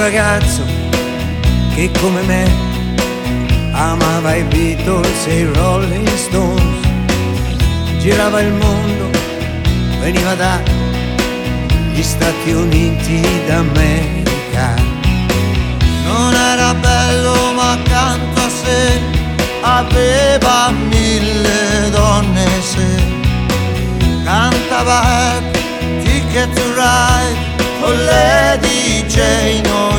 ragazzo che come me amava i Beatles e i Rolling Stones, girava il mondo, veniva dagli Stati Uniti d'America. Non era bello ma accanto a sé aveva 1000 donne se cantava Ticket to Ride o Lady Jane